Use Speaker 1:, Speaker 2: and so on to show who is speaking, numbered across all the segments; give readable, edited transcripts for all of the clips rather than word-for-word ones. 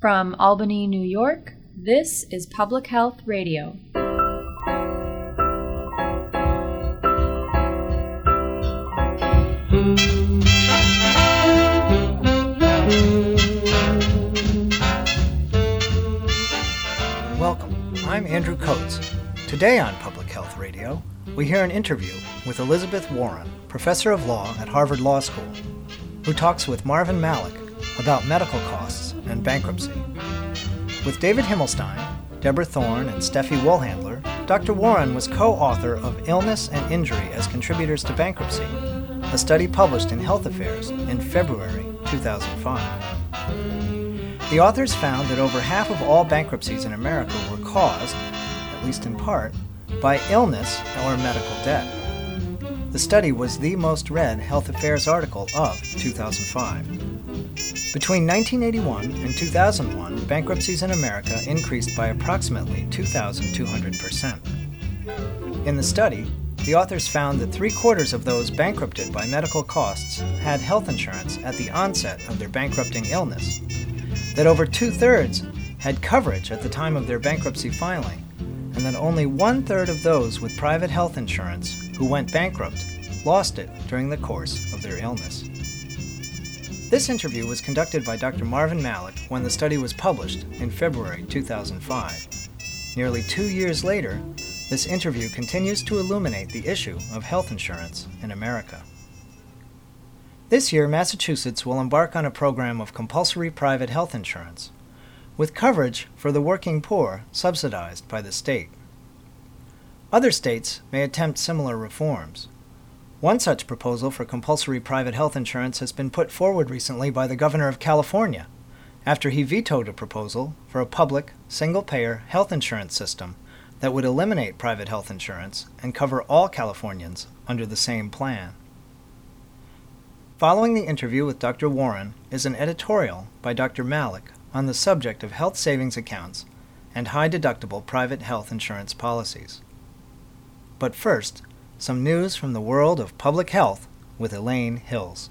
Speaker 1: From Albany, New York, this is Public Health Radio.
Speaker 2: Welcome, I'm Andrew Coates. Today on Public Health Radio, we hear an interview with Elizabeth Warren, professor of law at Harvard Law School, who talks with Marvin Malik about medical costs and bankruptcy. With David Himmelstein, Deborah Thorne, and Steffi Wohlhandler, Dr. Warren was co-author of Illness and Injury as Contributors to Bankruptcy, a study published in Health Affairs in February 2005. The authors found that over half of all bankruptcies in America were caused, at least in part, by illness or medical debt. The study was the most read Health Affairs article of 2005. Between 1981 and 2001, bankruptcies in America increased by approximately 2,200%. In the study, the authors found that 3/4 of those bankrupted by medical costs had health insurance at the onset of their bankrupting illness, that over 2/3 had coverage at the time of their bankruptcy filing, and that only 1/3 of those with private health insurance who went bankrupt lost it during the course of their illness. This interview was conducted by Dr. Marvin Malik when the study was published in February 2005. Nearly 2 years later, this interview continues to illuminate the issue of health insurance in America. This year, Massachusetts will embark on a program of compulsory private health insurance, with coverage for the working poor subsidized by the state. Other states may attempt similar reforms. One such proposal for compulsory private health insurance has been put forward recently by the governor of California, after he vetoed a proposal for a public, single-payer health insurance system that would eliminate private health insurance and cover all Californians under the same plan. Following the interview with Dr. Warren is an editorial by Dr. Malik on the subject of health savings accounts and high-deductible private health insurance policies. But first, some news from the world of public health with Elaine Hills.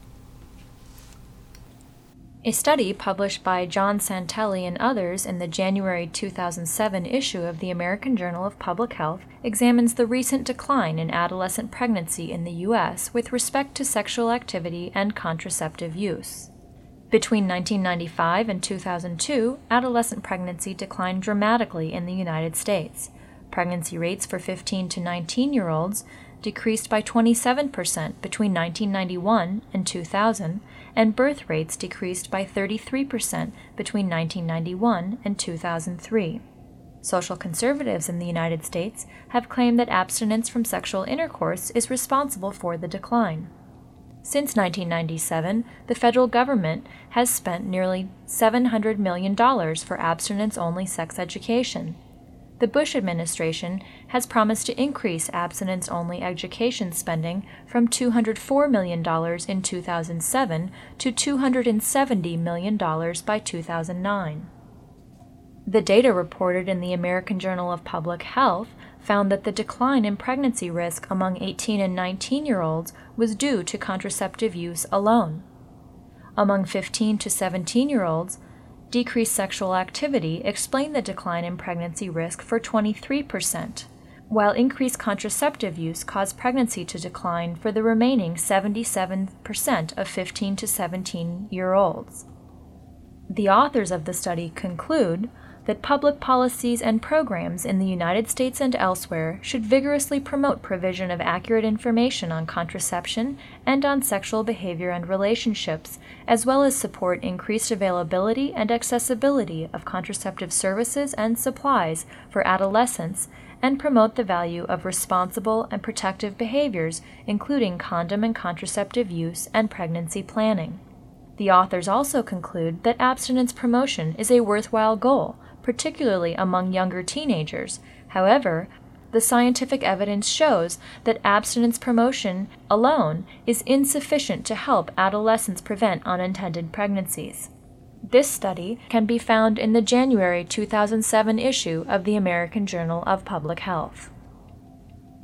Speaker 1: A study published by John Santelli and others in the January 2007 issue of the American Journal of Public Health examines the recent decline in adolescent pregnancy in the U.S. with respect to sexual activity and contraceptive use. Between 1995 and 2002, adolescent pregnancy declined dramatically in the United States. Pregnancy rates for 15 to 19-year-olds decreased by 27% between 1991 and 2000, and birth rates decreased by 33% between 1991 and 2003. Social conservatives in the United States have claimed that abstinence from sexual intercourse is responsible for the decline. Since 1997, the federal government has spent nearly $700 million for abstinence-only sex education. The Bush administration has promised to increase abstinence-only education spending from $204 million in 2007 to $270 million by 2009. The data reported in the American Journal of Public Health found that the decline in pregnancy risk among 18 and 19-year-olds was due to contraceptive use alone. Among 15 to 17-year-olds, decreased sexual activity explained the decline in pregnancy risk for 23%, while increased contraceptive use caused pregnancy to decline for the remaining 77% of 15 to 17-year-olds. The authors of the study conclude that public policies and programs in the United States and elsewhere should vigorously promote provision of accurate information on contraception and on sexual behavior and relationships, as well as support increased availability and accessibility of contraceptive services and supplies for adolescents, and promote the value of responsible and protective behaviors, including condom and contraceptive use and pregnancy planning. The authors also conclude that abstinence promotion is a worthwhile goal, particularly among younger teenagers. However, the scientific evidence shows that abstinence promotion alone is insufficient to help adolescents prevent unintended pregnancies. This study can be found in the January 2007 issue of the American Journal of Public Health.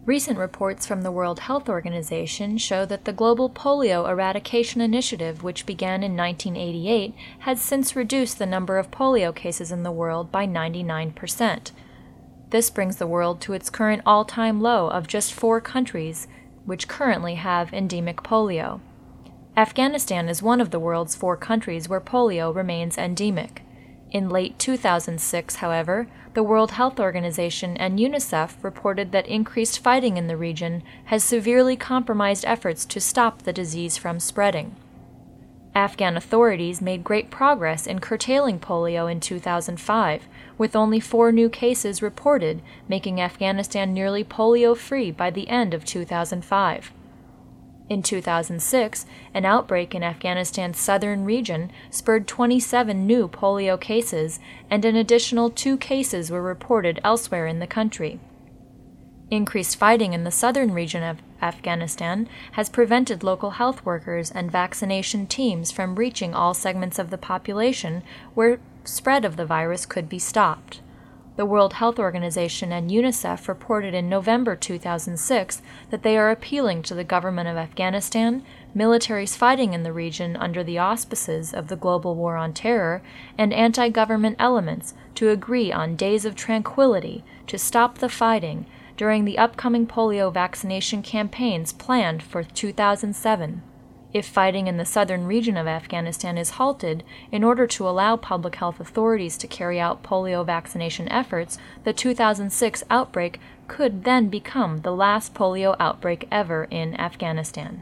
Speaker 1: Recent reports from the World Health Organization show that the Global Polio Eradication Initiative, which began in 1988, has since reduced the number of polio cases in the world by 99%. This brings the world to its current all-time low of just 4 countries, which currently have endemic polio. Afghanistan is one of the world's 4 countries where polio remains endemic. In late 2006, however, the World Health Organization and UNICEF reported that increased fighting in the region has severely compromised efforts to stop the disease from spreading. Afghan authorities made great progress in curtailing polio in 2005, with only 4 new cases reported, making Afghanistan nearly polio-free by the end of 2005. In 2006, an outbreak in Afghanistan's southern region spurred 27 new polio cases, and an additional 2 cases were reported elsewhere in the country. Increased fighting in the southern region of Afghanistan has prevented local health workers and vaccination teams from reaching all segments of the population where spread of the virus could be stopped. The World Health Organization and UNICEF reported in November 2006 that they are appealing to the government of Afghanistan, militaries fighting in the region under the auspices of the global war on terror, and anti-government elements to agree on days of tranquility to stop the fighting during the upcoming polio vaccination campaigns planned for 2007. If fighting in the southern region of Afghanistan is halted in order to allow public health authorities to carry out polio vaccination efforts, the 2006 outbreak could then become the last polio outbreak ever in Afghanistan.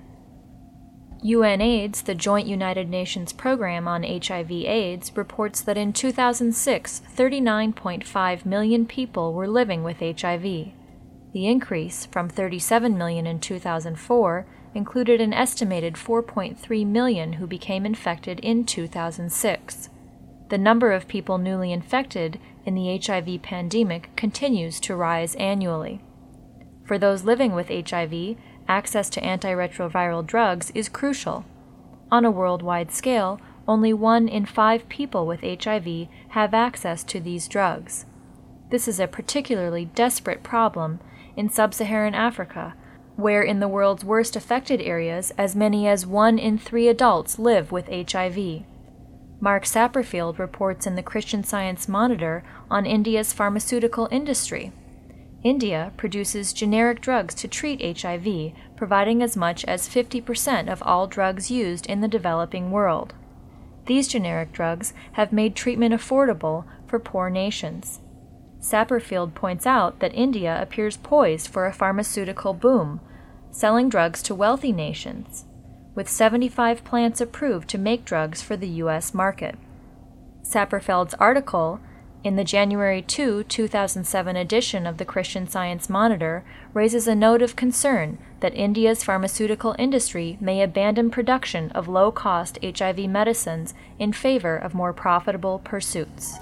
Speaker 1: UNAIDS, the Joint United Nations Program on HIV/AIDS, reports that in 2006, 39.5 million people were living with HIV. The increase from 37 million in 2004 included an estimated 4.3 million who became infected in 2006. The number of people newly infected in the HIV pandemic continues to rise annually. For those living with HIV, access to antiretroviral drugs is crucial. On a worldwide scale, only 1 in 5 people with HIV have access to these drugs. This is a particularly desperate problem in sub-Saharan Africa, where in the world's worst affected areas, as many as 1 in 3 adults live with HIV. Mark Sapperfield reports in the Christian Science Monitor on India's pharmaceutical industry. India produces generic drugs to treat HIV, providing as much as 50% of all drugs used in the developing world. These generic drugs have made treatment affordable for poor nations. Sapperfield points out that India appears poised for a pharmaceutical boom, selling drugs to wealthy nations, with 75 plants approved to make drugs for the U.S. market. Sapperfield's article in the January 2, 2007 edition of the Christian Science Monitor raises a note of concern that India's pharmaceutical industry may abandon production of low-cost HIV medicines in favor of more profitable pursuits.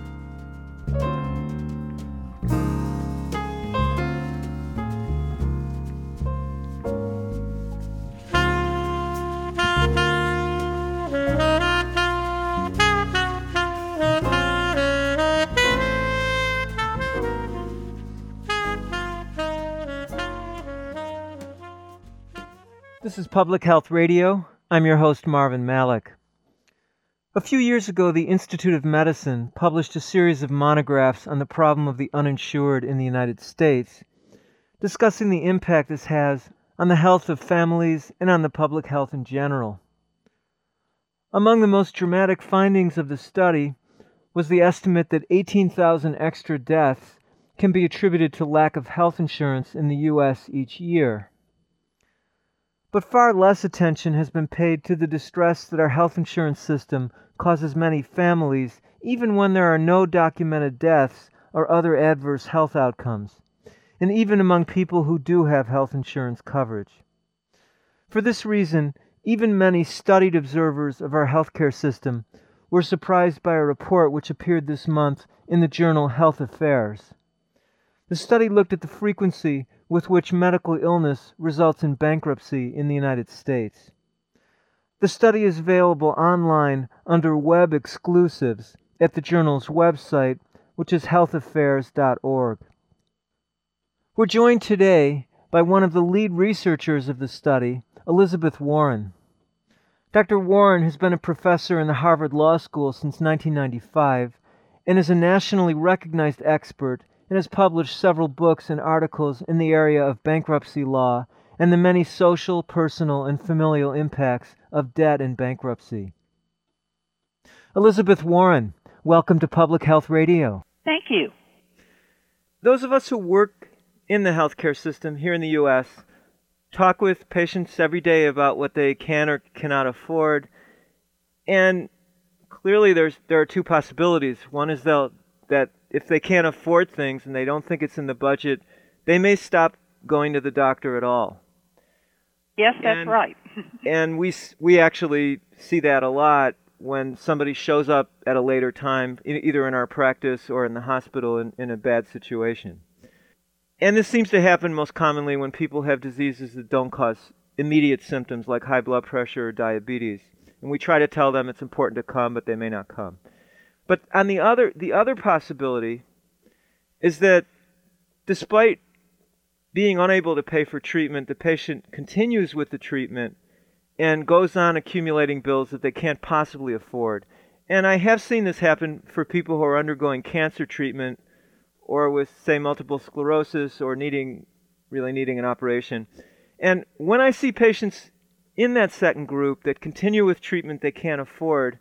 Speaker 3: This is Public Health Radio. I'm your host, Marvin Malik. A few years ago, the Institute of Medicine published a series of monographs on the problem of the uninsured in the United States, discussing the impact this has on the health of families and on the public health in general. Among the most dramatic findings of the study was the estimate that 18,000 extra deaths can be attributed to lack of health insurance in the U.S. each year. But far less attention has been paid to the distress that our health insurance system causes many families, even when there are no documented deaths or other adverse health outcomes, and even among people who do have health insurance coverage. For this reason, even many studied observers of our healthcare system were surprised by a report which appeared this month in the journal Health Affairs. The study looked at the frequency with which medical illness results in bankruptcy in the United States. The study is available online under web exclusives at the journal's website, which is healthaffairs.org. We're joined today by one of the lead researchers of the study, Elizabeth Warren. Dr. Warren has been a professor in the Harvard Law School since 1995 and is a nationally recognized expert and has published several books and articles in the area of bankruptcy law and the many social, personal, and familial impacts of debt and bankruptcy. Elizabeth Warren, welcome to Public Health Radio.
Speaker 4: Thank you.
Speaker 3: Those of us who work in the healthcare system here in the U.S. talk with patients every day about what they can or cannot afford, and clearly there are two possibilities. One is that if they can't afford things and they don't think it's in the budget, they may stop going to the doctor at all.
Speaker 4: Yes, that's right.
Speaker 3: And we actually see that a lot when somebody shows up at a later time, either in our practice or in the hospital in a bad situation. And this seems to happen most commonly when people have diseases that don't cause immediate symptoms like high blood pressure or diabetes. And we try to tell them it's important to come, but they may not come. But on the other possibility is that despite being unable to pay for treatment, the patient continues with the treatment and goes on accumulating bills that they can't possibly afford. And I have seen this happen for people who are undergoing cancer treatment or with, say, multiple sclerosis or really needing an operation. And when I see patients in that second group that continue with treatment they can't afford,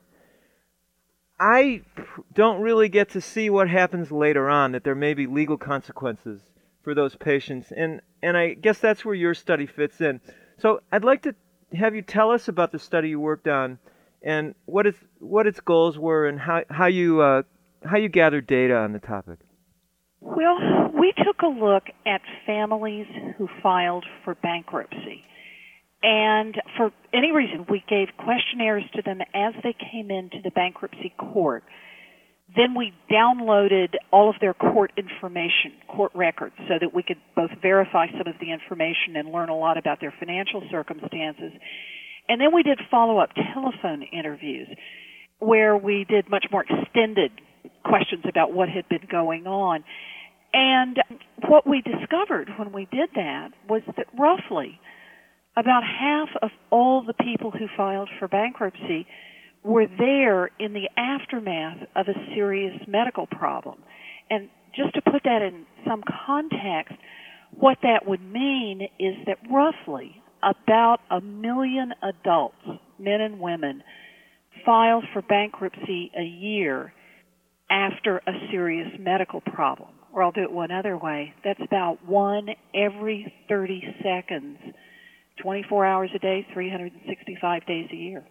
Speaker 3: I don't really get to see what happens later on, that there may be legal consequences for those patients. And I guess that's where your study fits in. So I'd like to have you tell us about the study you worked on and what its goals were and how you gathered data on the topic.
Speaker 4: Well, we took a look at families who filed for bankruptcy. And for any reason, we gave questionnaires to them as they came into the bankruptcy court. Then we downloaded all of their court information, court records, so that we could both verify some of the information and learn a lot about their financial circumstances. And then we did follow-up telephone interviews where we did much more extended questions about what had been going on. And what we discovered when we did that was that roughly about half of all the people who filed for bankruptcy were there in the aftermath of a serious medical problem. And just to put that in some context, what that would mean is that roughly about 1 million adults, men and women, file for bankruptcy a year after a serious medical problem. Or I'll do it one other way. That's about 1 every 30 seconds, 24 hours a day, 365 days a year.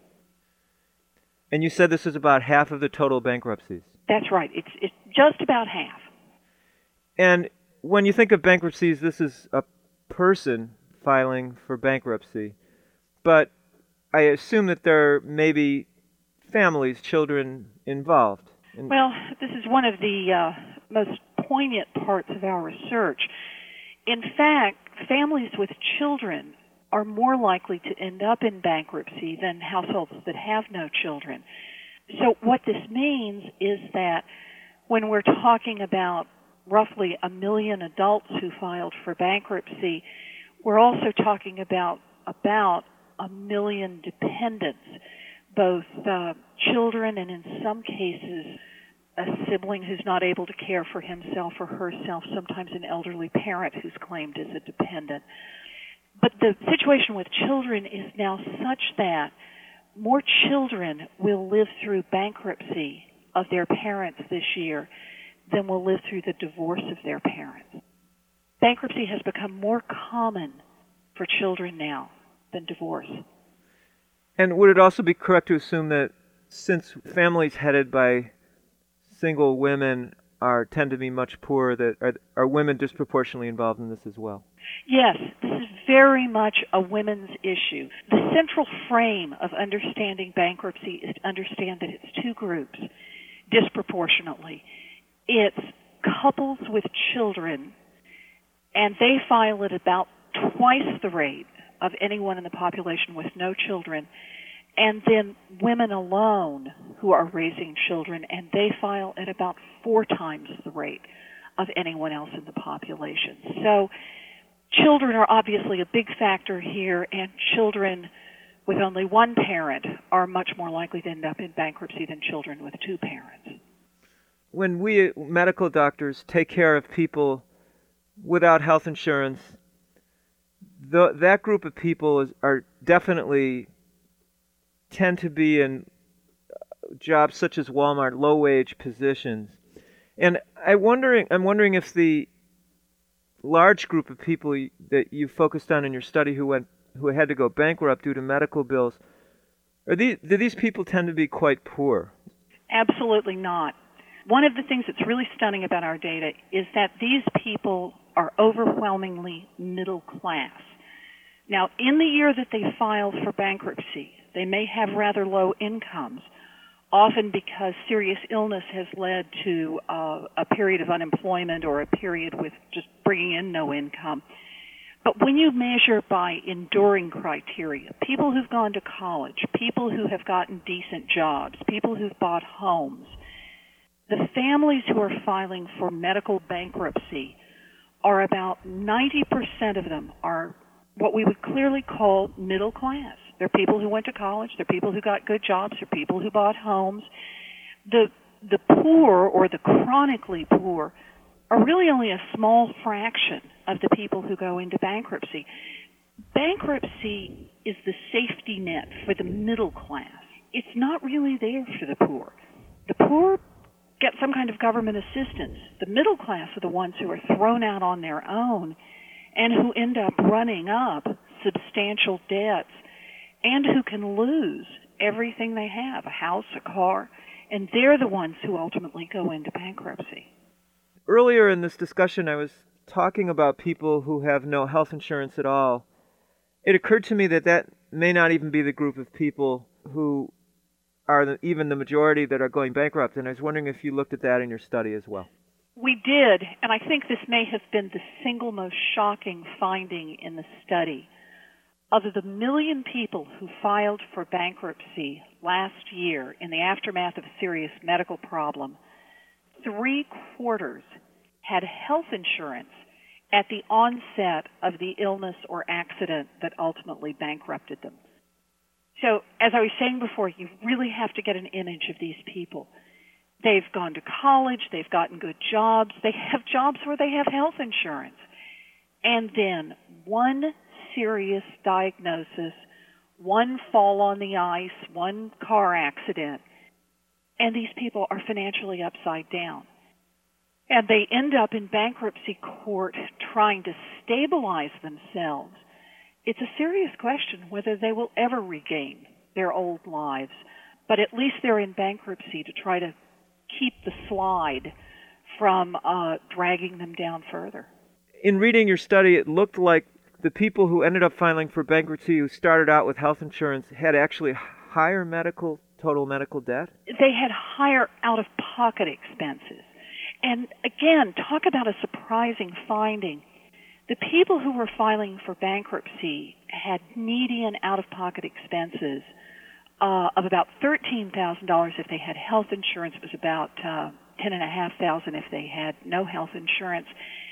Speaker 3: And you said this is about half of the total bankruptcies.
Speaker 4: That's right. It's just about half.
Speaker 3: And when you think of bankruptcies, this is a person filing for bankruptcy. But I assume that there may be families, children involved.
Speaker 4: Well, this is one of the most poignant parts of our research. In fact, families with children are more likely to end up in bankruptcy than households that have no children. So what this means is that when we're talking about roughly 1 million adults who filed for bankruptcy, we're also talking about 1 million dependents, both children and in some cases a sibling who's not able to care for himself or herself, sometimes an elderly parent who's claimed as a dependent. But the situation with children is now such that more children will live through bankruptcy of their parents this year than will live through the divorce of their parents. Bankruptcy has become more common for children now than divorce.
Speaker 3: And would it also be correct to assume that since families headed by single women tend to be much poorer, that are women disproportionately involved in this as well?
Speaker 4: Yes, this is very much a women's issue. The central frame of understanding bankruptcy is to understand that it's two groups disproportionately. It's couples with children, and they file at about twice the rate of anyone in the population with no children, and then women alone who are raising children, and they file at about 4 times the rate of anyone else in the population. So Children are obviously a big factor here, and children with only one parent are much more likely to end up in bankruptcy than children with two parents.
Speaker 3: When we medical doctors take care of people without health insurance, that group of people are definitely tend to be in jobs such as Walmart, low-wage positions. And I'm wondering if the large group of people that you focused on in your study who had to go bankrupt due to medical bills, do these people tend to be quite poor?
Speaker 4: Absolutely not. One of the things that's really stunning about our data is that these people are overwhelmingly middle class. Now, in the year that they filed for bankruptcy, they may have rather low incomes, often because serious illness has led to a period of unemployment or a period with just bringing in no income. But when you measure by enduring criteria, people who've gone to college, people who have gotten decent jobs, people who've bought homes, the families who are filing for medical bankruptcy are about 90% of them are what we would clearly call middle class. They're people who went to college, they're people who got good jobs, they're people who bought homes. The poor or the chronically poor are really only a small fraction of the people who go into bankruptcy. Bankruptcy is the safety net for the middle class. It's not really there for the poor. The poor get some kind of government assistance. The middle class are the ones who are thrown out on their own and who end up running up substantial debts and who can lose everything they have, a house, a car, and they're the ones who ultimately go into bankruptcy.
Speaker 3: Earlier in this discussion, I was talking about people who have no health insurance at all. It occurred to me that may not even be the group of people who are even the majority that are going bankrupt, and I was wondering if you looked at that in your study as well.
Speaker 4: We did, and I think this may have been the single most shocking finding in the study. Of the 1 million people who filed for bankruptcy last year in the aftermath of a serious medical problem, 3/4 had health insurance at the onset of the illness or accident that ultimately bankrupted them. So, as I was saying before, you really have to get an image of these people. They've gone to college, they've gotten good jobs, they have jobs where they have health insurance. And then one serious diagnosis, one fall on the ice, one car accident, and these people are financially upside down. And they end up in bankruptcy court trying to stabilize themselves. It's a serious question whether they will ever regain their old lives, but at least they're in bankruptcy to try to keep the slide from dragging them down further.
Speaker 3: In reading your study, it looked like the people who ended up filing for bankruptcy who started out with health insurance had actually higher total medical debt?
Speaker 4: They had higher out-of-pocket expenses. And again, talk about a surprising finding. The people who were filing for bankruptcy had median out-of-pocket expenses of about $13,000 if they had health insurance. It was about $10,500 if they had no health insurance.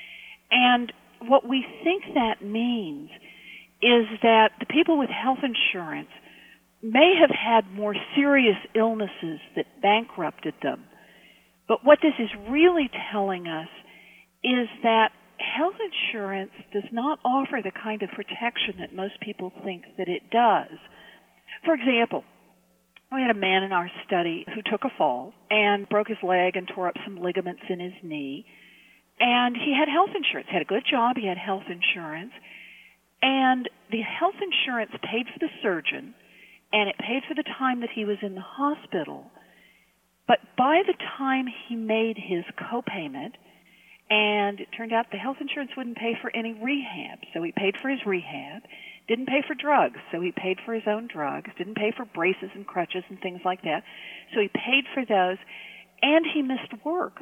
Speaker 4: And what we think that means is that the people with health insurance may have had more serious illnesses that bankrupted them. But what this is really telling us is that health insurance does not offer the kind of protection that most people think that it does. For example, we had a man in our study who took a fall and broke his leg and tore up some ligaments in his knee. And he had health insurance, had a good job, he had health insurance. And the health insurance paid for the surgeon, and it paid for the time that he was in the hospital. But by the time he made his copayment, and it turned out the health insurance wouldn't pay for any rehab, so he paid for his rehab, didn't pay for drugs, so he paid for his own drugs, didn't pay for braces and crutches and things like that, so he paid for those, and he missed work.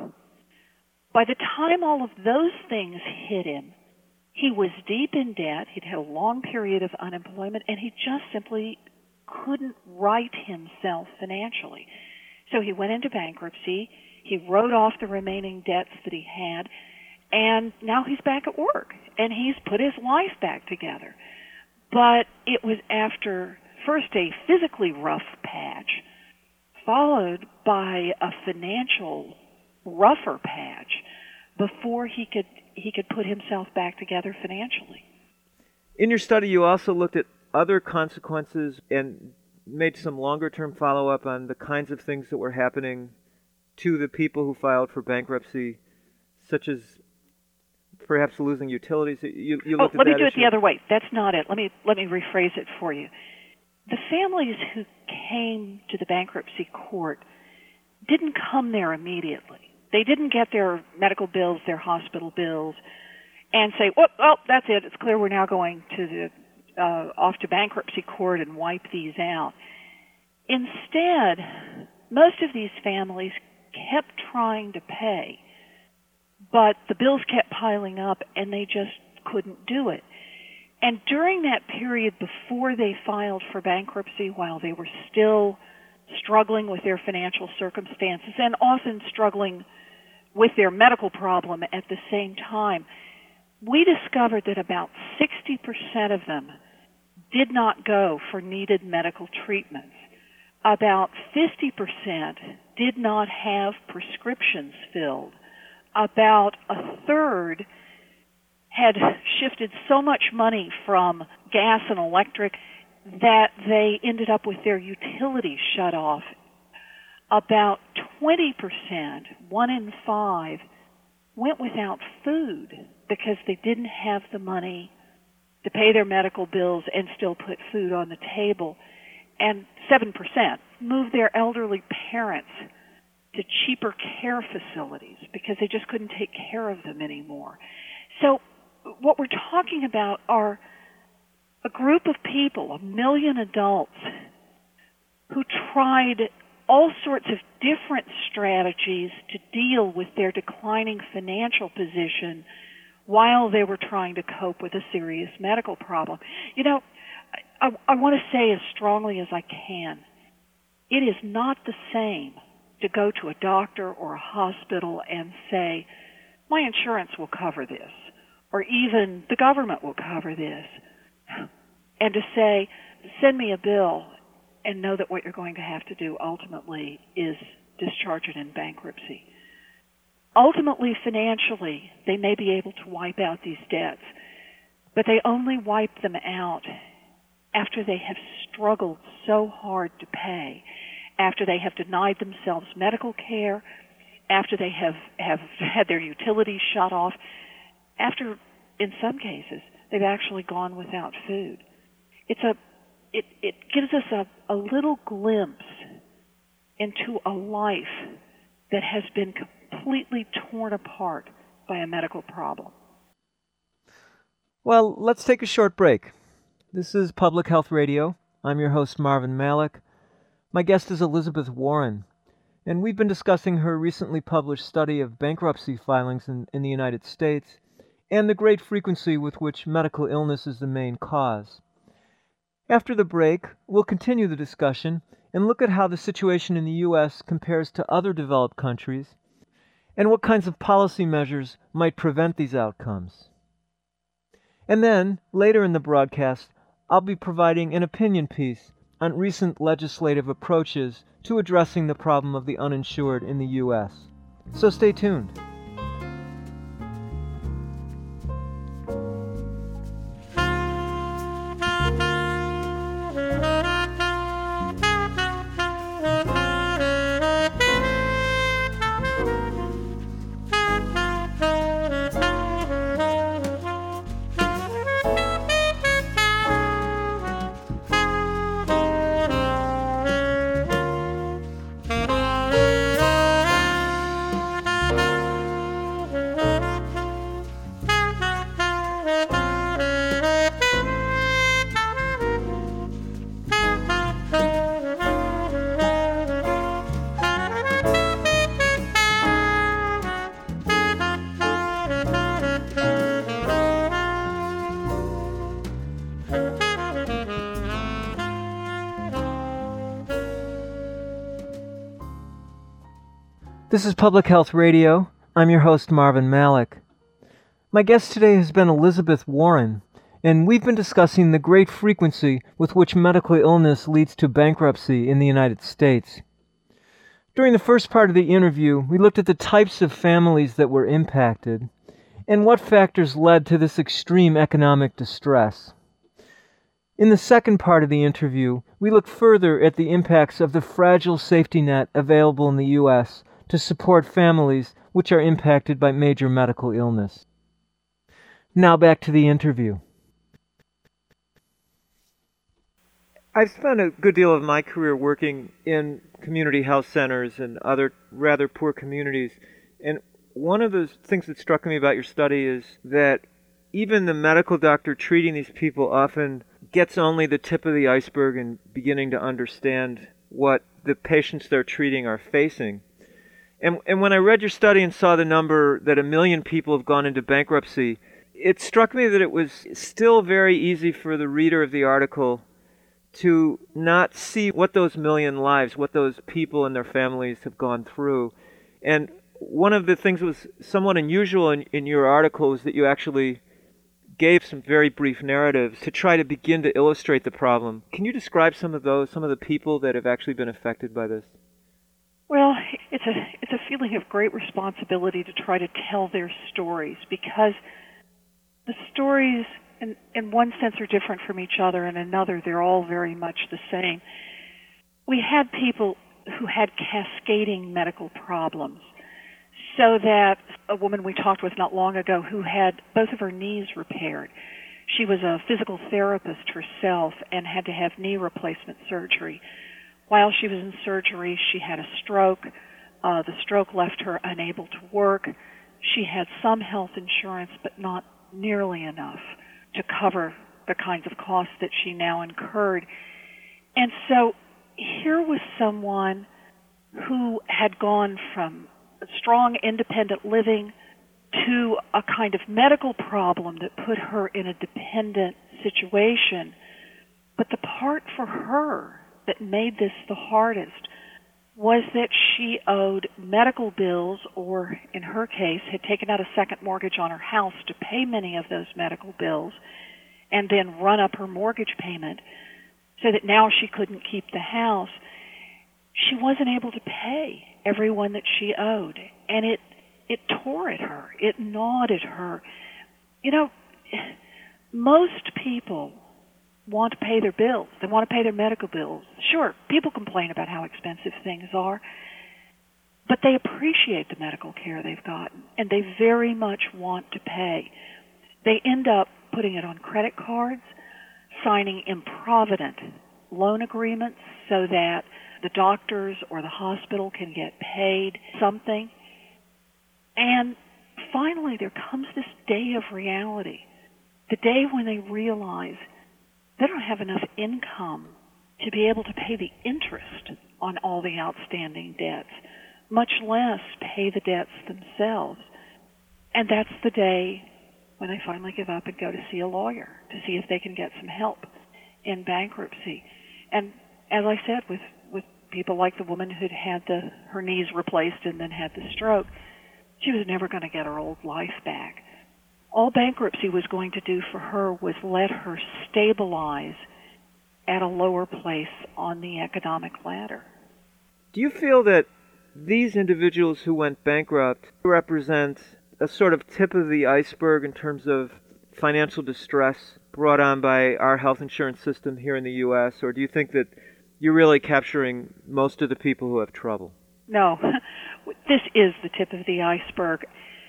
Speaker 4: By the time all of those things hit him, he was deep in debt, he'd had a long period of unemployment, and he just simply couldn't right himself financially. So he went into bankruptcy, he wrote off the remaining debts that he had, And now he's back at work, and he's put his life back together. But it was after first a physically rough patch, followed by a financial rougher patch before he could put himself back together financially.
Speaker 3: In your study, you also looked at other consequences and made some longer-term follow-up on the kinds of things that were happening to the people who filed for bankruptcy, such as perhaps losing utilities. You looked at
Speaker 4: let me
Speaker 3: that
Speaker 4: do it
Speaker 3: issue.
Speaker 4: the other way. That's not it. Let me rephrase it for you. The families who came to the bankruptcy court didn't come there immediately. They didn't get their medical bills, their hospital bills, and say, well, that's it. It's clear we're now going to the off to bankruptcy court and wipe these out. Instead, most of these families kept trying to pay, but the bills kept piling up and they just couldn't do it. And during that period before they filed for bankruptcy, while they were still struggling with their financial circumstances and often struggling with their medical problem at the same time, we discovered that about 60% of them did not go for needed medical treatments. About 50% did not have prescriptions filled. About a third had shifted so much money from gas and electric that they ended up with their utilities shut off. About 20%, 1 in 5, went without food because they didn't have the money to pay their medical bills and still put food on the table. And 7% moved their elderly parents to cheaper care facilities because they just couldn't take care of them anymore. So what we're talking about are a group of people, 1 million adults, who tried all sorts of different strategies to deal with their declining financial position while they were trying to cope with a serious medical problem. You know, I want to say as strongly as I can, it is not the same to go to a doctor or a hospital and say, my insurance will cover this, or even the government will cover this, and to say, send me a bill and know that what you're going to have to do ultimately is discharge it in bankruptcy. Ultimately, financially, they may be able to wipe out these debts, but they only wipe them out after they have struggled so hard to pay, after they have denied themselves medical care, after they have had their utilities shut off, after, in some cases, they've actually gone without food. It gives us a little glimpse into a life that has been completely torn apart by a medical problem.
Speaker 3: Well, let's take a short break. This is Public Health Radio. I'm your host, Marvin Malik. My guest is Elizabeth Warren, and we've been discussing her recently published study of bankruptcy filings in the United States and the great frequency with which medical illness is the main cause. After the break, we'll continue the discussion and look at how the situation in the U.S. compares to other developed countries and what kinds of policy measures might prevent these outcomes. And then, later in the broadcast, I'll be providing an opinion piece on recent legislative approaches to addressing the problem of the uninsured in the U.S. So stay tuned. This is Public Health Radio. I'm your host, Marvin Malik. My guest today has been Elizabeth Warren, and we've been discussing the great frequency with which medical illness leads to bankruptcy in the United States. During the first part of the interview, we looked at the types of families that were impacted and what factors led to this extreme economic distress. In the second part of the interview, we looked further at the impacts of the fragile safety net available in the U.S. to support families which are impacted by major medical illness. Now back to the interview. I've spent a good deal of my career working in community health centers and other rather poor communities. And one of the things that struck me about your study is that even the medical doctor treating these people often gets only the tip of the iceberg in beginning to understand what the patients they're treating are facing. And when I read your study and saw the number that 1 million people have gone into bankruptcy, it struck me that it was still very easy for the reader of the article to not see what those 1 million lives, what those people and their families have gone through. And one of the things that was somewhat unusual in your article is that you actually gave some very brief narratives to try to begin to illustrate the problem. Can you describe some of the people that have actually been affected by this?
Speaker 4: Well, it's a feeling of great responsibility to try to tell their stories, because the stories in one sense are different from each other, in another they're all very much the same. We had people who had cascading medical problems, so that a woman we talked with not long ago who had both of her knees repaired. She was a physical therapist herself and had to have knee replacement surgery. While she was in surgery, she had a stroke. The stroke left her unable to work. She had some health insurance, but not nearly enough to cover the kinds of costs that she now incurred. And so here was someone who had gone from strong independent living to a kind of medical problem that put her in a dependent situation. But the part for her that made this the hardest was that she owed medical bills, or in her case, had taken out a second mortgage on her house to pay many of those medical bills and then run up her mortgage payment so that now she couldn't keep the house. She wasn't able to pay everyone that she owed, and it tore at her. It gnawed at her. You know, most people want to pay their bills. They want to pay their medical bills. Sure, people complain about how expensive things are, but they appreciate the medical care they've gotten, and they very much want to pay. They end up putting it on credit cards, signing improvident loan agreements so that the doctors or the hospital can get paid something. And finally, there comes this day of reality, the day when they realize they don't have enough income to be able to pay the interest on all the outstanding debts, much less pay the debts themselves. And that's the day when they finally give up and go to see a lawyer to see if they can get some help in bankruptcy. And as I said, with people like the woman who'd had her knees replaced and then had the stroke, she was never going to get her old life back. All bankruptcy was going to do for her was let her stabilize at a lower place on the economic ladder.
Speaker 3: Do you feel that these individuals who went bankrupt represent a sort of tip of the iceberg in terms of financial distress brought on by our health insurance system here in the U.S., or do you think that you're really capturing most of the people who have trouble?
Speaker 4: No, this is the tip of the iceberg.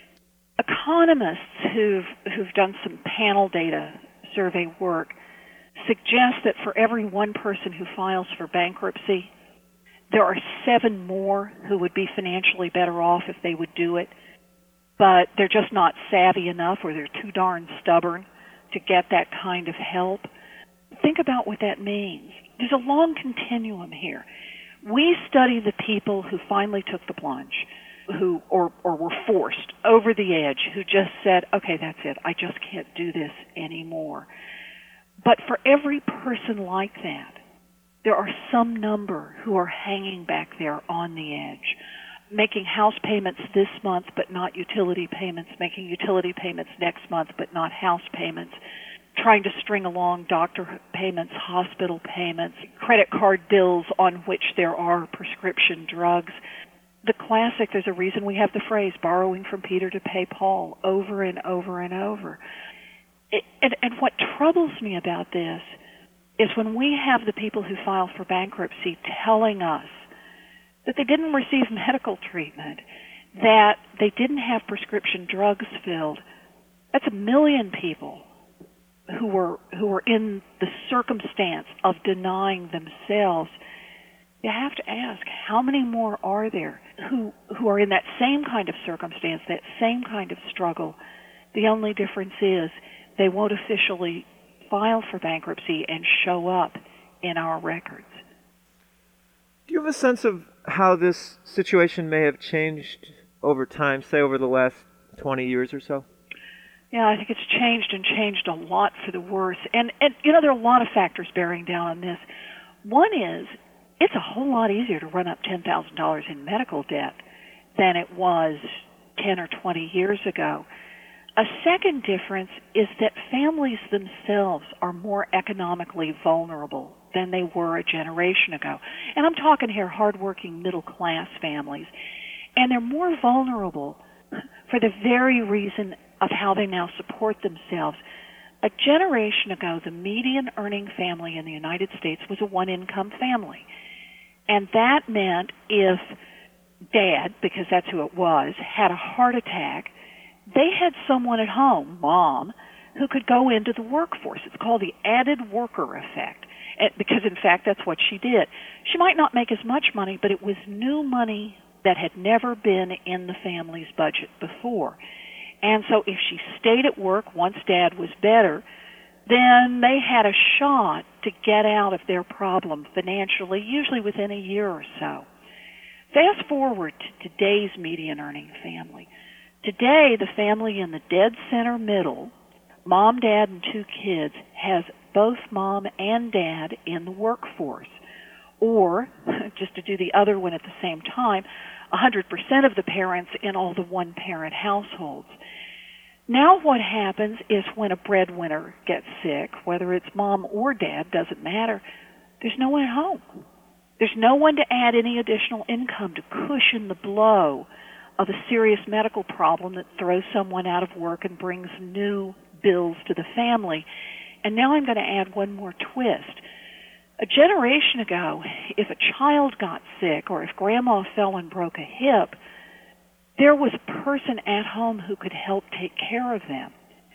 Speaker 4: Economists who've done some panel data survey work suggest that for every one person who files for bankruptcy, there are 7 more who would be financially better off if they would do it, but they're just not savvy enough, or they're too darn stubborn to get that kind of help. Think about what that means. There's a long continuum here. We study the people who finally took the plunge, who or were forced over the edge, who just said, okay, that's it, I just can't do this anymore. But for every person like that, there are some number who are hanging back there on the edge, making house payments this month but not utility payments, making utility payments next month but not house payments, trying to string along doctor payments, hospital payments, credit card bills on which there are prescription drugs. The classic, there's a reason we have the phrase, borrowing from Peter to pay Paul, over and over and over. And what troubles me about this is when we have the people who file for bankruptcy telling us that they didn't receive medical treatment, that they didn't have prescription drugs filled. That's 1 million people who were in the circumstance of denying themselves. You have to ask, how many more are there who are in that same kind of circumstance, that same kind of struggle? The only difference is they won't officially file for bankruptcy and show up in our records.
Speaker 3: Do you have a sense of how this situation may have changed over time, say over the last 20 years or so?
Speaker 4: Yeah, I think it's changed a lot for the worse. And you know, there are a lot of factors bearing down on this. One is, it's a whole lot easier to run up $10,000 in medical debt than it was 10 or 20 years ago. A second difference is that families themselves are more economically vulnerable than they were a generation ago. And I'm talking here hardworking middle-class families. And they're more vulnerable for the very reason of how they now support themselves. A generation ago, the median earning family in the United States was a one-income family. And that meant if Dad, because that's who it was, had a heart attack, they had someone at home, Mom, who could go into the workforce. It's called the added worker effect, because in fact that's what she did. She might not make as much money, but it was new money that had never been in the family's budget before. And so if she stayed at work once Dad was better, then they had a shot to get out of their problem financially, usually within a year or so. Fast forward to today's median earning family. Today, the family in the dead center middle, Mom, Dad, and 2 kids, has both Mom and Dad in the workforce. Or, just to do the other one at the same time, 100% of the parents in all the one-parent households. Now what happens is when a breadwinner gets sick, whether it's Mom or Dad, doesn't matter, there's no one at home. There's no one to add any additional income to cushion the blow of a serious medical problem that throws someone out of work and brings new bills to the family. And now I'm going to add one more twist. A generation ago, if a child got sick or if Grandma fell and broke a hip, there was a person at home who could help take care of them.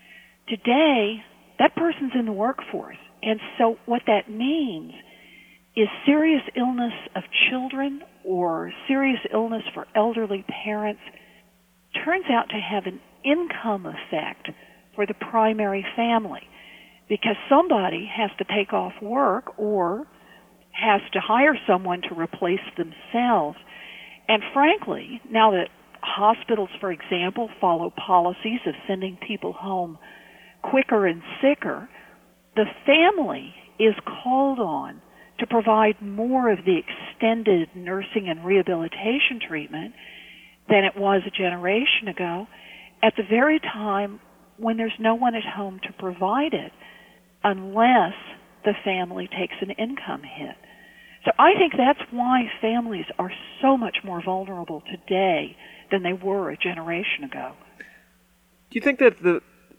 Speaker 4: Today, that person's in the workforce. And so what that means is serious illness of children or serious illness for elderly parents turns out to have an income effect for the primary family, because somebody has to take off work or has to hire someone to replace themselves. And frankly, now that hospitals, for example, follow policies of sending people home quicker and sicker, the family is called on to provide more of the extended nursing and rehabilitation treatment than it was a generation ago, at the very time when there's no one at home to provide it, unless the family takes an income hit. So I think that's why families are so much more vulnerable today than they were a generation ago.
Speaker 3: Do you think that the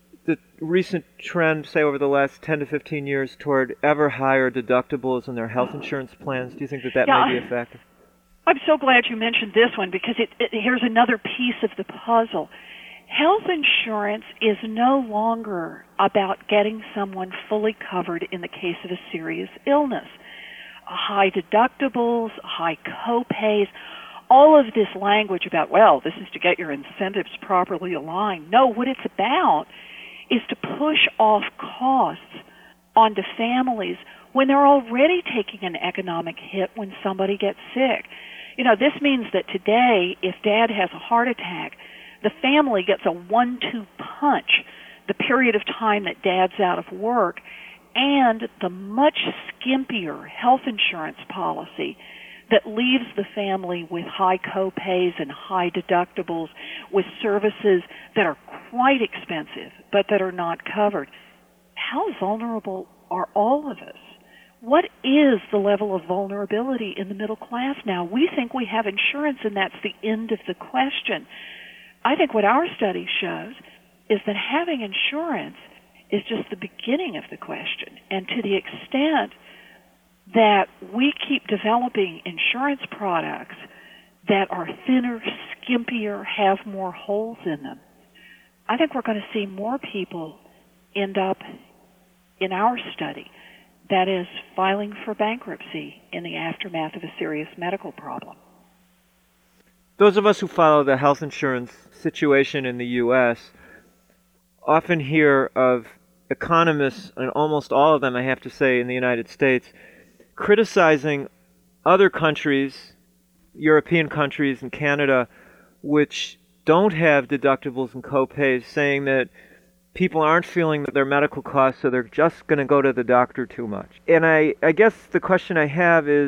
Speaker 3: recent trend, say over the last 10 to 15 years, toward ever higher deductibles in their health insurance plans, do you think that may be a factor?
Speaker 4: I'm so glad you mentioned this one, because here's another piece of the puzzle. Health insurance is no longer about getting someone fully covered in the case of a serious illness. High deductibles, high co-pays, all of this language about, well, this is to get your incentives properly aligned. No, what it's about is to push off costs onto families when they're already taking an economic hit when somebody gets sick. You know, this means that today, if Dad has a heart attack, the family gets a 1-2 punch the period of time that Dad's out of work, and the much skimpier health insurance policy that leaves the family with high co-pays and high deductibles, with services that are quite expensive but that are not covered. How vulnerable are all of us? What is the level of vulnerability in the middle class now? We think we have insurance, and that's the end of the question. I think what our study shows is that having insurance is just the beginning of the question. And to the extent that we keep developing insurance products that are thinner, skimpier, have more holes in them, I think we're going to see more people end up in our study, that is, filing for bankruptcy in the aftermath of a serious medical problem.
Speaker 3: Those of us who follow the health insurance situation in the U.S. often hear of economists, and almost all of them, I have to say, in the United States, criticizing other countries, European countries and Canada, which don't have deductibles and co-pays, saying that people aren't feeling that their medical costs, so they're just going to go to the doctor too much. And I guess the question I have is,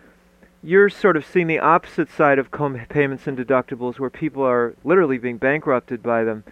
Speaker 3: you're sort of seeing the opposite side of co-payments and deductibles, where people are literally being bankrupted by them.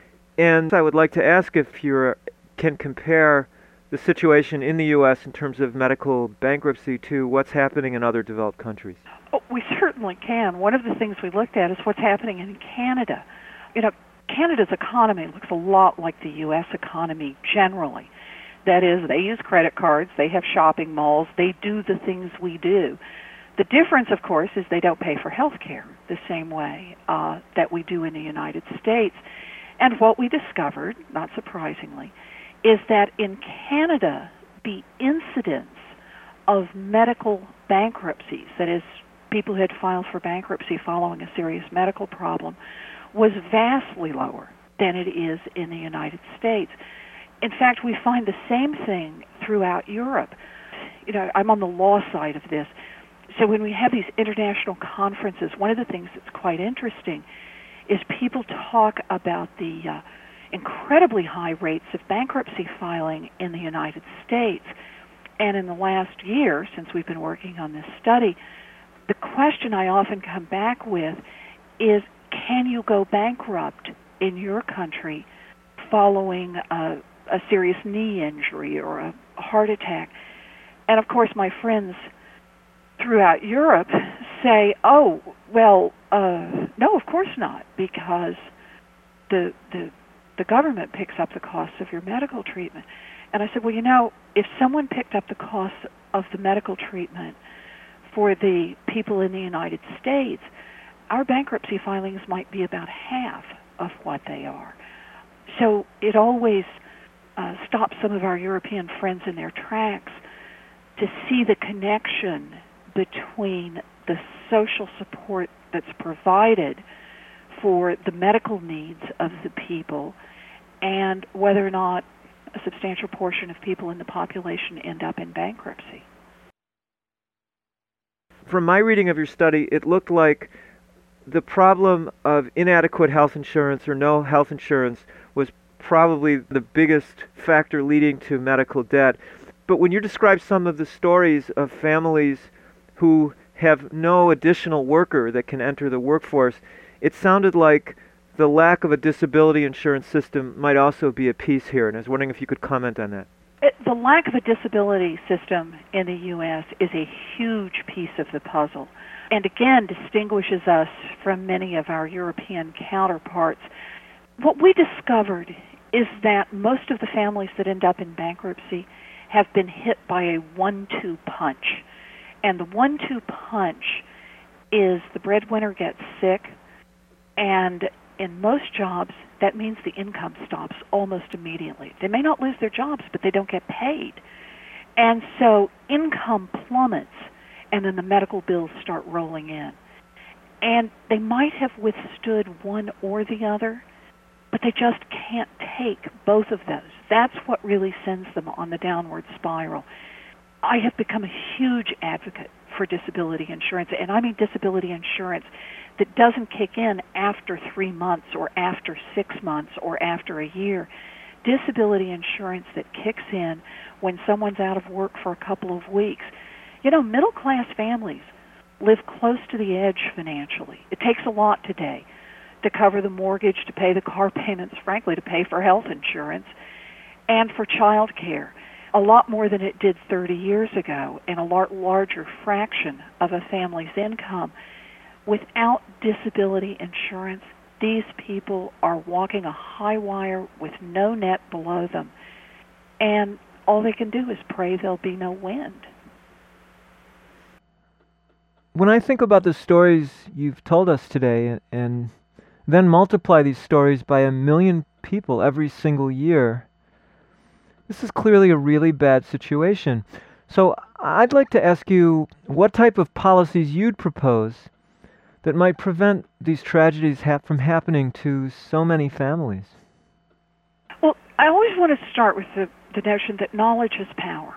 Speaker 3: And I would like to ask if you can compare the situation in the U.S. in terms of medical bankruptcy to what's happening in other developed countries.
Speaker 4: Oh, we certainly can. One of the things we looked at is what's happening in Canada. You know, Canada's economy looks a lot like the U.S. economy generally. That is, they use credit cards, they have shopping malls, they do the things we do. The difference, of course, is they don't pay for health care the same way that we do in the United States. And what we discovered, not surprisingly, is that in Canada, the incidence of medical bankruptcies, that is, people who had filed for bankruptcy following a serious medical problem, was vastly lower than it is in the United States. In fact, we find the same thing throughout Europe. You know, I'm on the law side of this. So when we have these international conferences, one of the things that's quite interesting is people talk about the incredibly high rates of bankruptcy filing in the United States. And in the last year, since we've been working on this study, the question I often come back with is, can you go bankrupt in your country following a serious knee injury or a heart attack? And of course, my friends throughout Europe say, oh, well, no, of course not, because the government picks up the costs of your medical treatment. And I said, well, you know, if someone picked up the cost of the medical treatment for the people in the United States, our bankruptcy filings might be about half of what they are. So it always stops some of our European friends in their tracks to see the connection between the social support that's provided for the medical needs of the people and whether or not a substantial portion of people in the population end up in bankruptcy.
Speaker 3: From my reading of your study, it looked like the problem of inadequate health insurance or no health insurance was probably the biggest factor leading to medical debt. But when you describe some of the stories of families who have no additional worker that can enter the workforce, it sounded like the lack of a disability insurance system might also be a piece here, and I was wondering if you could comment on that.
Speaker 4: The lack of a disability system in the U.S. is a huge piece of the puzzle, and again distinguishes us from many of our European counterparts. What we discovered is that most of the families that end up in bankruptcy have been hit by a 1-2 punch. And the 1-2 punch is the breadwinner gets sick, and in most jobs, that means the income stops almost immediately. They may not lose their jobs, but they don't get paid. And so income plummets, and then the medical bills start rolling in. And they might have withstood one or the other, but they just can't take both of those. That's what really sends them on the downward spiral. I have become a huge advocate for disability insurance, and I mean disability insurance that doesn't kick in after 3 months or after 6 months or after a year. Disability insurance that kicks in when someone's out of work for a couple of weeks. You know, middle-class families live close to the edge financially. It takes a lot today to cover the mortgage, to pay the car payments, frankly, to pay for health insurance, and for child care. A lot more than it did 30 years ago, and a lot larger fraction of a family's income. Without disability insurance, these people are walking a high wire with no net below them, and all they can do is pray there'll be no wind.
Speaker 3: When I think about the stories you've told us today and then multiply these stories by 1 million people every single year, this is clearly a really bad situation. So I'd like to ask you what type of policies you'd propose that might prevent these tragedies from happening to so many families.
Speaker 4: Well, I always want to start with the notion that knowledge is power.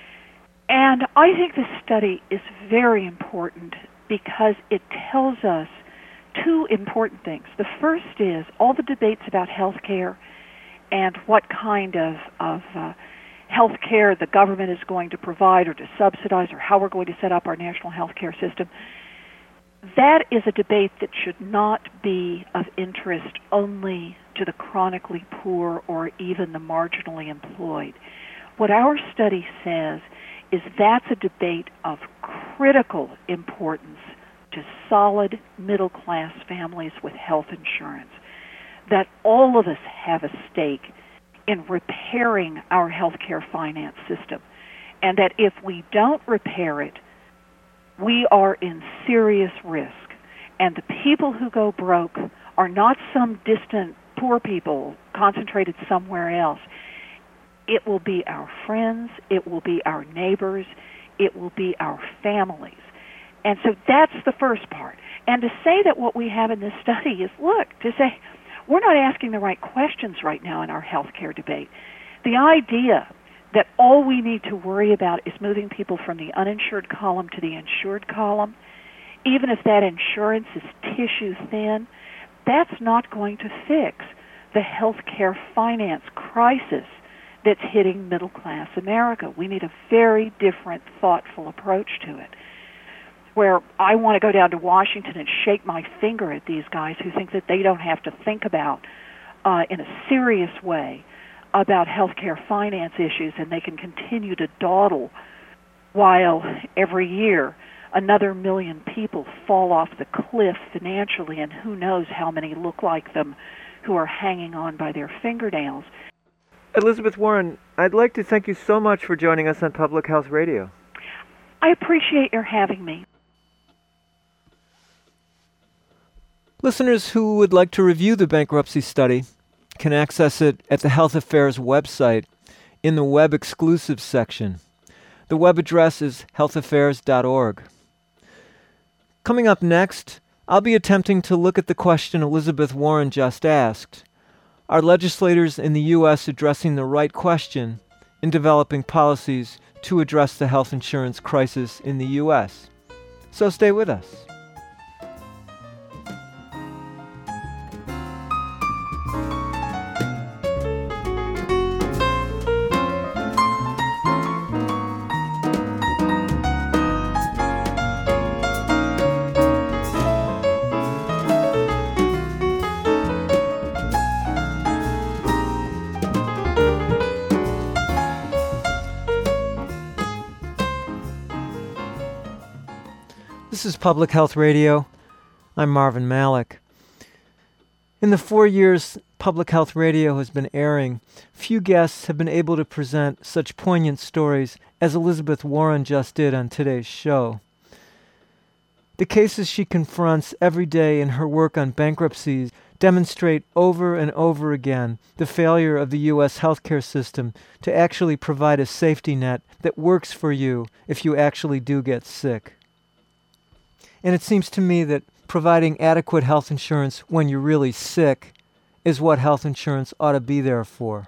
Speaker 4: And I think this study is very important because it tells us two important things. The first is all the debates about health care and what kind of health care the government is going to provide or to subsidize or how we're going to set up our national health care system. That is a debate that should not be of interest only to the chronically poor or even the marginally employed. What our study says is that's a debate of critical importance to solid middle-class families with health insurance, that all of us have a stake in repairing our healthcare finance system, and that if we don't repair it, we are in serious risk. And the people who go broke are not some distant poor people concentrated somewhere else. It will be our friends, it will be our neighbors, it will be our families. And so that's the first part. And to say that what we have in this study is, to say we're not asking the right questions right now in our healthcare debate. The idea that all we need to worry about is moving people from the uninsured column to the insured column, even if that insurance is tissue thin, that's not going to fix the healthcare finance crisis that's hitting middle-class America. We need a very different, thoughtful approach to it, where I want to go down to Washington and shake my finger at these guys who think that they don't have to think about, in a serious way, about healthcare finance issues, and they can continue to dawdle while every year another 1 million people fall off the cliff financially, and who knows how many look like them who are hanging on by their fingernails.
Speaker 3: Elizabeth Warren, I'd like to thank you so much for joining us on Public Health Radio.
Speaker 4: I appreciate your having me.
Speaker 3: Listeners who would like to review the bankruptcy study can access it at the Health Affairs website in the Web Exclusives section. The web address is healthaffairs.org. Coming up next, I'll be attempting to look at the question Elizabeth Warren just asked. Are legislators in the U.S. addressing the right question in developing policies to address the health insurance crisis in the U.S.? So stay with us. This is Public Health Radio. I'm Marvin Malik. In the 4 years Public Health Radio has been airing, few guests have been able to present such poignant stories as Elizabeth Warren just did on today's show. The cases she confronts every day in her work on bankruptcies demonstrate over and over again the failure of the U.S. healthcare system to actually provide a safety net that works for you if you actually do get sick. And it seems to me that providing adequate health insurance when you're really sick is what health insurance ought to be there for.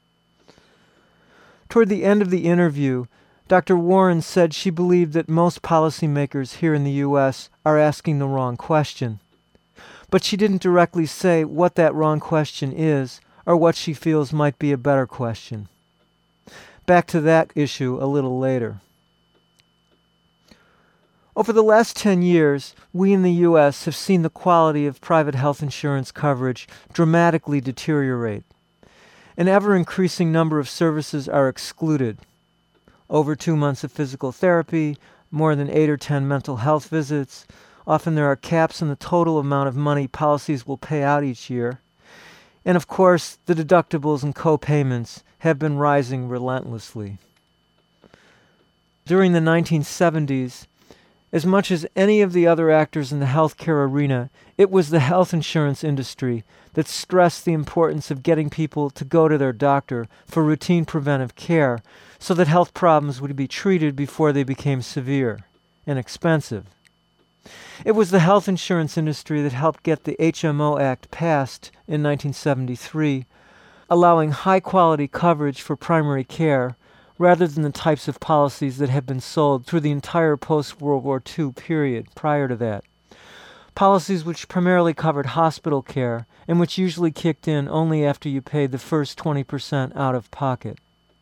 Speaker 3: Toward the end of the interview, Dr. Warren said she believed that most policymakers here in the U.S. are asking the wrong question. But she didn't directly say what that wrong question is or what she feels might be a better question. Back to that issue a little later. Over the last 10 years, we in the U.S. have seen the quality of private health insurance coverage dramatically deteriorate. An ever-increasing number of services are excluded. Over 2 months of physical therapy, more than 8 or 10 mental health visits. Often there are caps on the total amount of money policies will pay out each year. And of course, the deductibles and co-payments have been rising relentlessly. During the 1970s, as much as any of the other actors in the healthcare arena, it was the health insurance industry that stressed the importance of getting people to go to their doctor for routine preventive care so that health problems would be treated before they became severe and expensive. It was the health insurance industry that helped get the HMO Act passed in 1973, allowing high-quality coverage for primary care rather than the types of policies that had been sold through the entire post-World War II period prior to that. Policies which primarily covered hospital care and which usually kicked in only after you paid the first 20% out of pocket.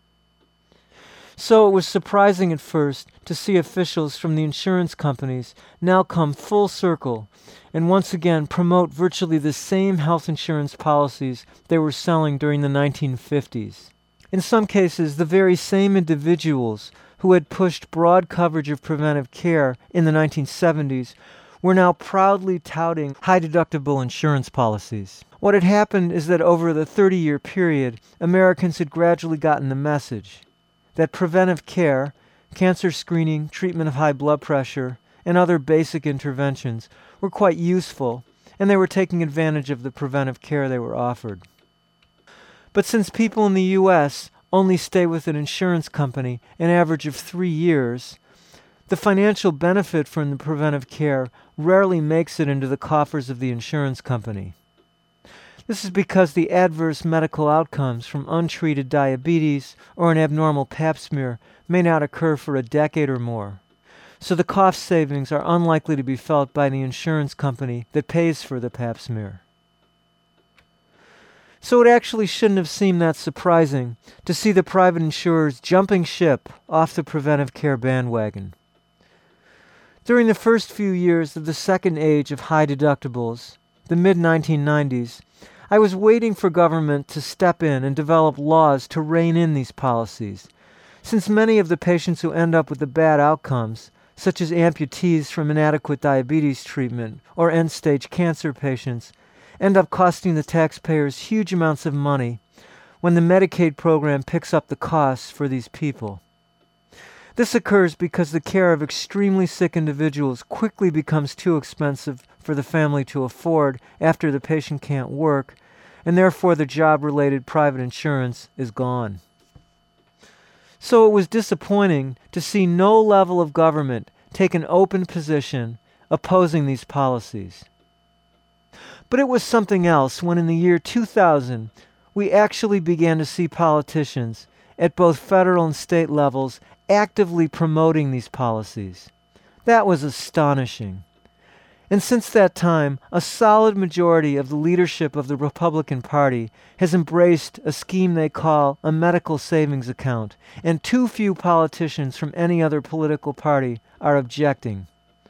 Speaker 3: So it was surprising at first to see officials from the insurance companies now come full circle and once again promote virtually the same health insurance policies they were selling during the 1950s. In some cases, the very same individuals who had pushed broad coverage of preventive care in the 1970s were now proudly touting high-deductible insurance policies. What had happened is that over the 30-year period, Americans had gradually gotten the message that preventive care, cancer screening, treatment of high blood pressure, and other basic interventions were quite useful, and they were taking advantage of the preventive care they were offered. But since people in the U.S. only stay with an insurance company an average of 3 years, the financial benefit from the preventive care rarely makes it into the coffers of the insurance company. This is because the adverse medical outcomes from untreated diabetes or an abnormal pap smear may not occur for a decade or more, so the cost savings are unlikely to be felt by the insurance company that pays for the pap smear. So it actually shouldn't have seemed that surprising to see the private insurers jumping ship off the preventive care bandwagon. During the first few years of the second age of high deductibles, the mid-1990s, I was waiting for government to step in and develop laws to rein in these policies, since many of the patients who end up with the bad outcomes, such as amputees from inadequate diabetes treatment or end-stage cancer patients, end up costing the taxpayers huge amounts of money when the Medicaid program picks up the costs for these people. This occurs because the care of extremely sick individuals quickly becomes too expensive for the family to afford after the patient can't work, and therefore the job-related private insurance is gone. So it was disappointing to see no level of government take an open position opposing these policies. But it was something else when in the year 2000 we actually began to see politicians at both federal and state levels actively promoting these policies. That was astonishing. And since that time, a solid majority of the leadership of the Republican Party has embraced a scheme they call a medical savings account, and too few politicians from any other political party are objecting.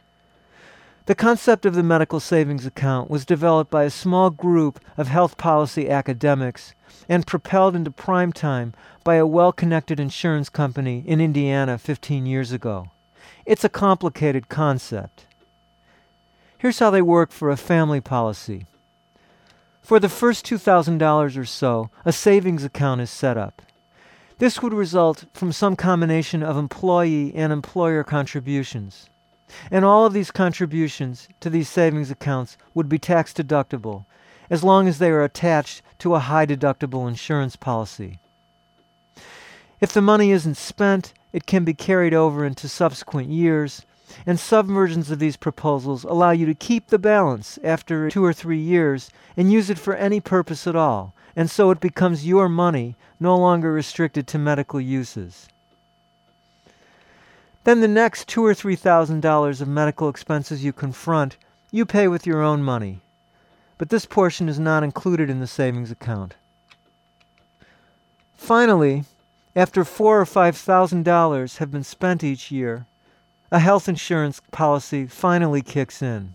Speaker 3: The concept of the medical savings account was developed by a small group of health policy academics and propelled into prime time by a well-connected insurance company in Indiana 15 years ago. It's a complicated concept. Here's how they work for a family policy. For the first $2,000 or so, a savings account is set up. This would result from some combination of employee and employer contributions. And all of these contributions to these savings accounts would be tax deductible, as long as they are attached to a high deductible insurance policy. If the money isn't spent, it can be carried over into subsequent years, and subversions of these proposals allow you to keep the balance after 2 or 3 years and use it for any purpose at all, and so it becomes your money, no longer restricted to medical uses. Then the next $2,000 or $3,000 of medical expenses you confront, you pay with your own money. But this portion is not included in the savings account. Finally, after $4,000 or $5,000 have been spent each year, a health insurance policy finally kicks in.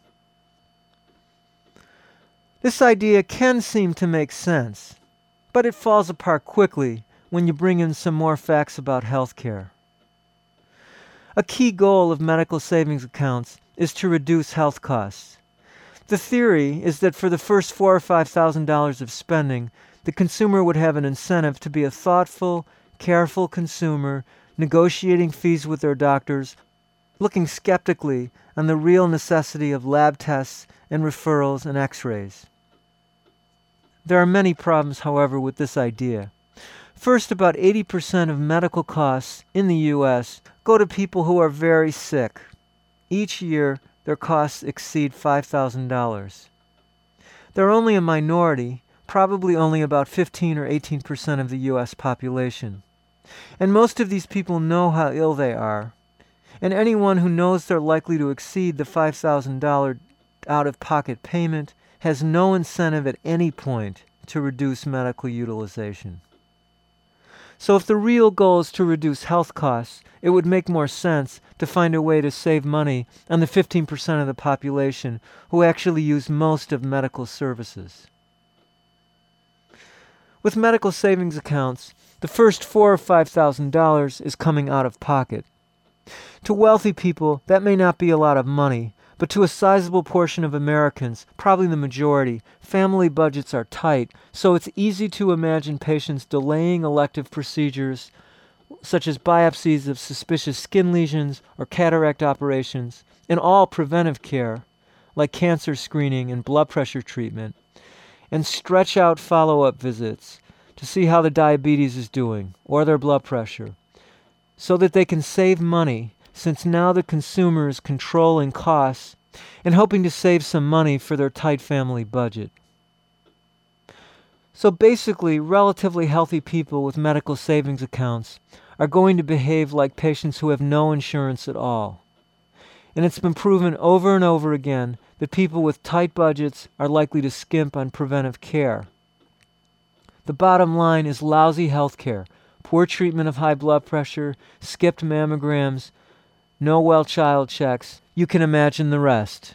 Speaker 3: This idea can seem to make sense, but it falls apart quickly when you bring in some more facts about healthcare. A key goal of medical savings accounts is to reduce health costs. The theory is that for the first $4,000 or $5,000 of spending, the consumer would have an incentive to be a thoughtful, careful consumer, negotiating fees with their doctors, looking skeptically on the real necessity of lab tests and referrals and x-rays. There are many problems, however, with this idea. First, about 80% of medical costs in the U.S. go to people who are very sick. Each year, their costs exceed $5,000. They're only a minority, probably only about 15 or 18% of the U.S. population. And most of these people know how ill they are. And anyone who knows they're likely to exceed the $5,000 out-of-pocket payment has no incentive at any point to reduce medical utilization. So if the real goal is to reduce health costs, it would make more sense to find a way to save money on the 15% of the population who actually use most of medical services. With medical savings accounts, the first $4,000 or $5,000 is coming out of pocket. To wealthy people, that may not be a lot of money, but to a sizable portion of Americans, probably the majority, family budgets are tight, so it's easy to imagine patients delaying elective procedures such as biopsies of suspicious skin lesions or cataract operations, and all preventive care, like cancer screening and blood pressure treatment, and stretch out follow-up visits to see how the diabetes is doing or their blood pressure, so that they can save money, since now the consumer is controlling costs and hoping to save some money for their tight family budget. So basically, relatively healthy people with medical savings accounts are going to behave like patients who have no insurance at all. And it's been proven over and over again that people with tight budgets are likely to skimp on preventive care. The bottom line is lousy health care, poor treatment of high blood pressure, skipped mammograms, no well child checks. You can imagine the rest.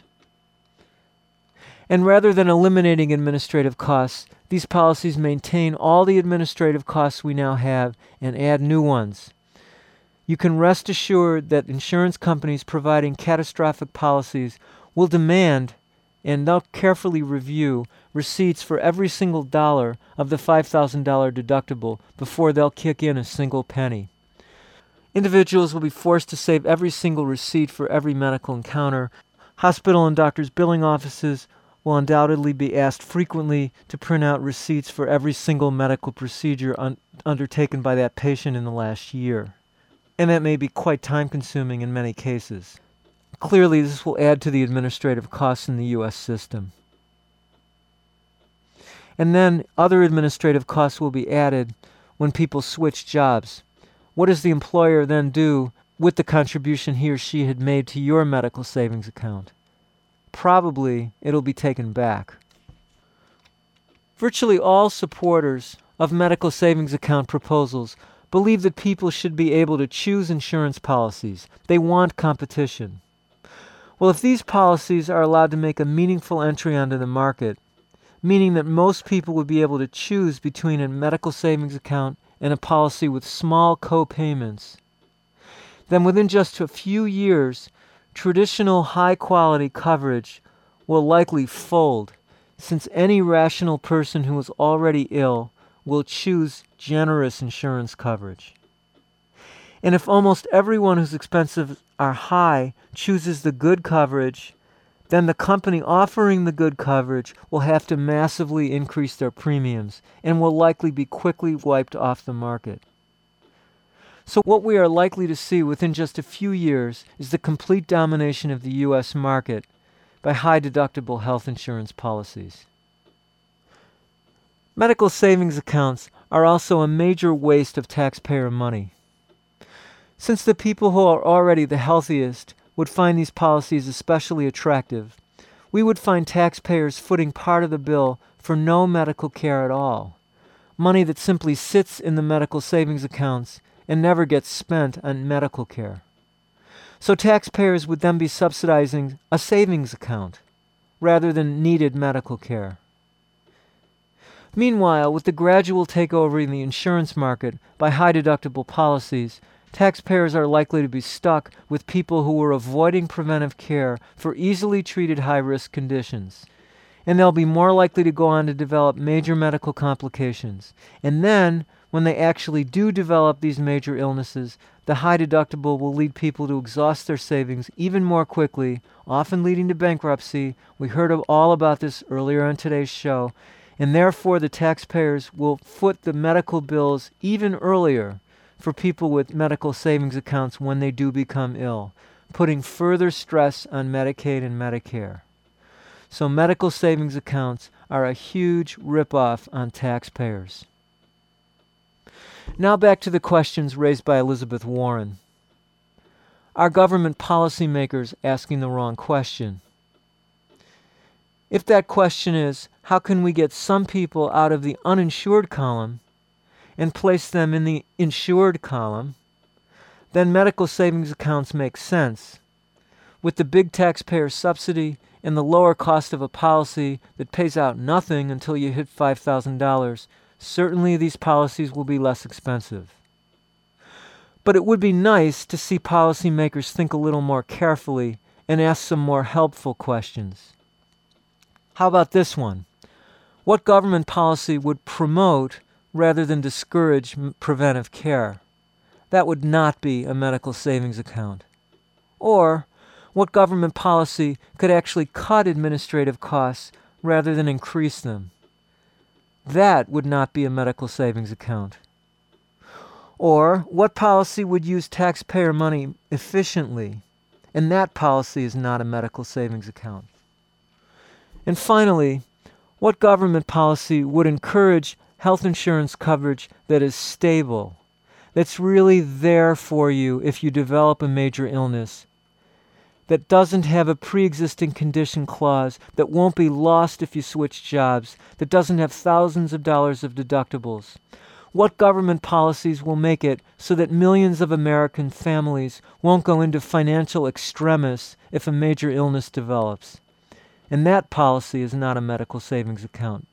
Speaker 3: And rather than eliminating administrative costs, these policies maintain all the administrative costs we now have and add new ones. You can rest assured that insurance companies providing catastrophic policies will demand, and they'll carefully review, receipts for every single dollar of the $5,000 deductible before they'll kick in a single penny. Individuals will be forced to save every single receipt for every medical encounter. Hospital and doctors' billing offices will undoubtedly be asked frequently to print out receipts for every single medical procedure undertaken by that patient in the last year. And that may be quite time-consuming in many cases. Clearly, this will add to the administrative costs in the U.S. system. And then other administrative costs will be added when people switch jobs. What does the employer then do with the contribution he or she had made to your medical savings account? Probably it'll be taken back. Virtually all supporters of medical savings account proposals believe that people should be able to choose insurance policies. They want competition. Well, if these policies are allowed to make a meaningful entry onto the market, meaning that most people would be able to choose between a medical savings account and a policy with small co-payments, then within just a few years, traditional high-quality coverage will likely fold, since any rational person who is already ill will choose generous insurance coverage. And if almost everyone whose expenses are high chooses the good coverage, then the company offering the good coverage will have to massively increase their premiums and will likely be quickly wiped off the market. So what we are likely to see within just a few years is the complete domination of the U.S. market by high-deductible health insurance policies. Medical savings accounts are also a major waste of taxpayer money. Since the people who are already the healthiest would find these policies especially attractive, we would find taxpayers footing part of the bill for no medical care at all, money that simply sits in the medical savings accounts and never gets spent on medical care. So taxpayers would then be subsidizing a savings account rather than needed medical care. Meanwhile, with the gradual takeover in the insurance market by high-deductible policies, taxpayers are likely to be stuck with people who were avoiding preventive care for easily treated high-risk conditions. And they'll be more likely to go on to develop major medical complications. And then, when they actually do develop these major illnesses, the high deductible will lead people to exhaust their savings even more quickly, often leading to bankruptcy. We heard all about this earlier on today's show. And therefore, the taxpayers will foot the medical bills even earlier for people with medical savings accounts when they do become ill, putting further stress on Medicaid and Medicare. So medical savings accounts are a huge ripoff on taxpayers. Now back to the questions raised by Elizabeth Warren. Are government policymakers asking the wrong question? If that question is, how can we get some people out of the uninsured column and place them in the insured column, then medical savings accounts make sense. With the big taxpayer subsidy and the lower cost of a policy that pays out nothing until you hit $5,000, certainly these policies will be less expensive. But it would be nice to see policymakers think a little more carefully and ask some more helpful questions. How about this one? What government policy would promote rather than discourage preventive care? That would not be a medical savings account. Or, what government policy could actually cut administrative costs rather than increase them? That would not be a medical savings account. Or, what policy would use taxpayer money efficiently? And that policy is not a medical savings account. And finally, what government policy would encourage health insurance coverage that is stable, that's really there for you if you develop a major illness, that doesn't have a pre-existing condition clause, that won't be lost if you switch jobs, that doesn't have thousands of dollars of deductibles? What government policies will make it so that millions of American families won't go into financial extremis if a major illness develops? And that policy is not a medical savings account.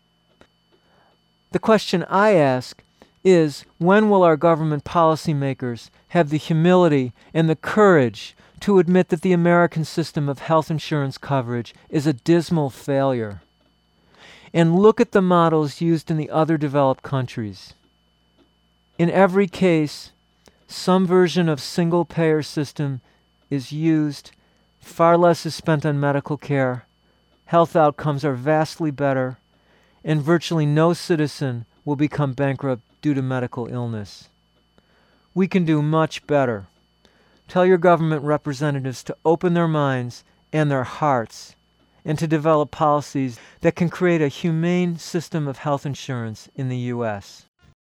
Speaker 3: The question I ask is, when will our government policymakers have the humility and the courage to admit that the American system of health insurance coverage is a dismal failure? And look at the models used in the other developed countries. In every case, some version of single-payer system is used, far less is spent on medical care, health outcomes are vastly better, and virtually no citizen will become bankrupt due to medical illness. We can do much better. Tell your government representatives to open their minds and their hearts and to develop policies that can create a humane system of health insurance in the U.S.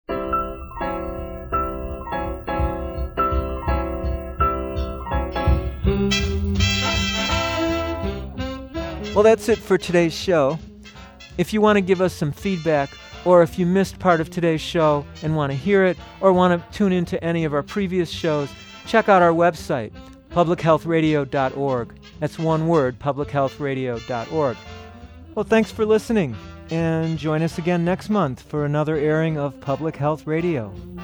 Speaker 3: Well, that's it for today's show. If you want to give us some feedback, or if you missed part of today's show and want to hear it, or want to tune into any of our previous shows, check out our website, publichealthradio.org. That's one word, publichealthradio.org. Well, thanks for listening, and join us again next month for another airing of Public Health Radio.